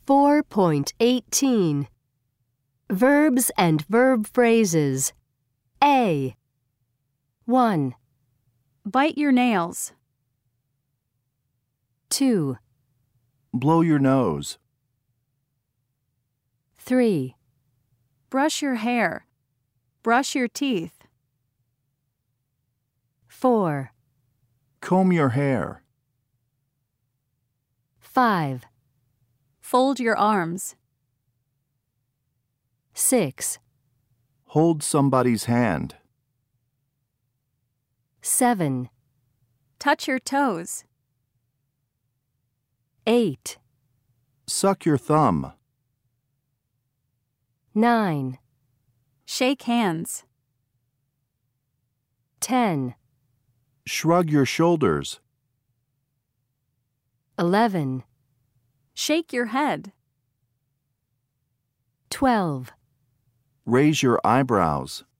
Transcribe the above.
4.18 Verbs and verb phrases. A. 1, Bite your nails. 2, Blow your nose. 3, Brush your hair. Brush your teeth. 4, Comb your hair. 5, Fold your arms. 6, Hold somebody's hand. 7, Touch your toes. 8, Suck your thumb. 9, Shake hands. 10, Shrug your shoulders. 11, Shake your head. 12, Raise your eyebrows.